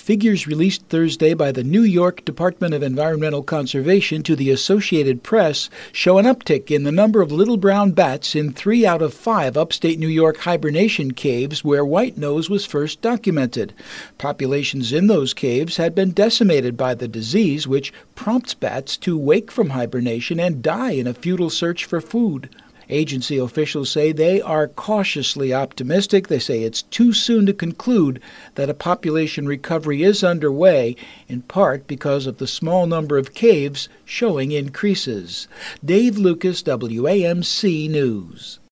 Figures released Thursday by the New York Department of Environmental Conservation to the Associated Press show an uptick in the number of little brown bats in 3 out of 5 upstate New York hibernation caves where white nose was first documented. Populations in those caves had been decimated by the disease, which prompts bats to wake from hibernation and die in a futile search for food. Agency officials say they are cautiously optimistic. They say it's too soon to conclude that a population recovery is underway, in part because of the small number of caves showing increases. Dave Lucas, WAMC News.